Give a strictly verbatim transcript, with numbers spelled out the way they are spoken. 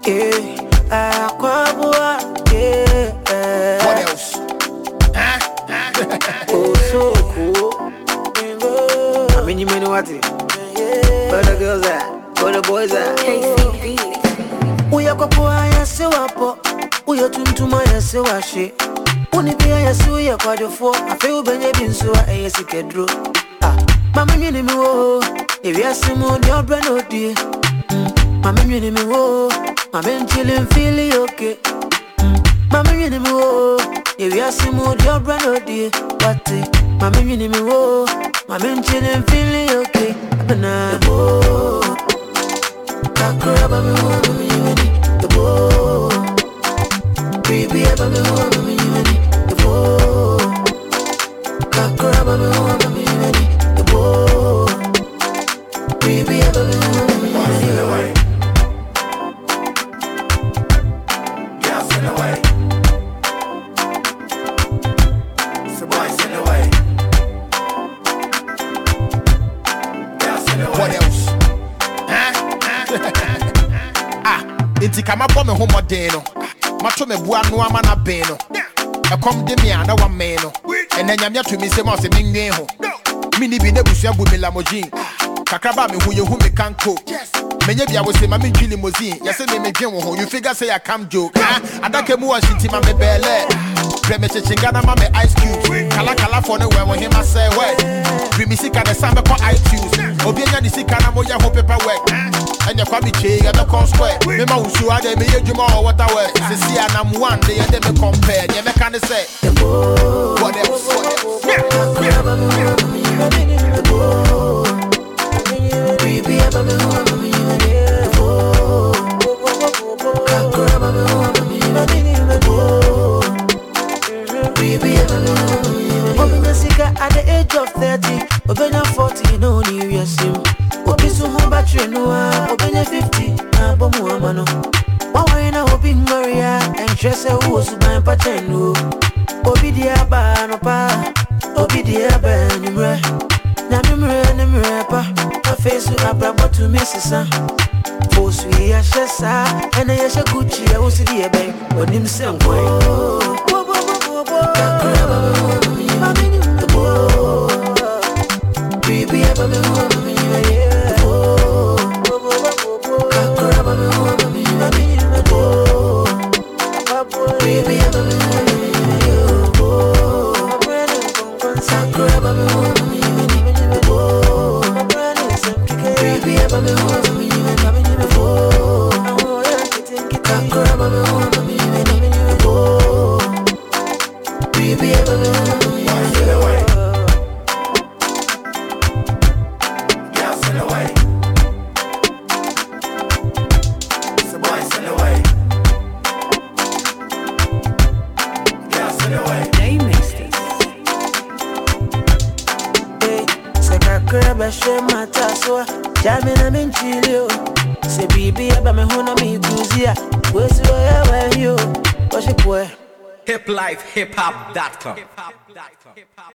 Yeah, Aquabua, yeah. What else? Huh? Oh, so cool. I mean, you mean what? Where the girls at? Where the boys at? K C B. We are Copoa, yes, so up. We are Tuntuma, yes, so I shit. Only be a suya quadro for a few Benjamin, so I yes, a kedro. Ah, Mamma, you know, if you are some more, your brand, oh dear. Mamma, you know, I'm in chilling, feeling okay. Mamma, you know, if you are some more, your brand, oh dear. What? Mamma, you know, I'm in chilling, feeling okay. Banana, oh, Kakraba, the bow, baby, I'm a woman, the bow, Kakraba, the bow, baby, I'm a woman. Yes, in the way. So boys in the way. Yes, in the way. What else? Ah, inti kama bome homo deno. Macho me bua no ama na beno. E kom de me ana wa me no. Ene nyamya to me se ma se menwe ho. Mini bi na busua bu me lamojin. Kakraba me hu ye hu me kanko. Menye bia wo se ma me twi limousine. Yese me me dwen wo ho. You figure say I come joke. Ah, adake mu wa shinti ma me bele. Bre me chichinga na ma me ice cube. Kala kala for no we wo him say we. Bre me sika na sambe ko iTunes. Obi anya di sika na mo ya ho paperwork. Anya kwa mi che ya no con square. Me ma usu ade me yedwuma o water we. Se si anam one dey dey me compare. Nye me kan say. What else? Baby, I'm a woman. At the age of thirty, Obenya forty, no new years sim. Obisu home battery no, Obenya fifty, na bomu amano. Wawa na Obi Maria, and Tressa who was my pateno. Obi dia ba no pa, Obi dia ba nimre. Na nimre nimre pa, a face to abra to Missus For sweet Ashesa, and I yasha Gucci, I was the ebay, or him some way. Baby, I'm a woman, yeah. Oh, Kakraba, I'm a woman, oh, baby, I'm a woman, oh, Kakraba, I'm a woman, oh, baby, I'm a woman, oh, Kakraba, I'm a woman, oh, baby, I'm a woman. Jamina minchilio, se bibi aba me huna mi kuzia, wesi waya waya yo, washi kwe. hip life hip hop dot com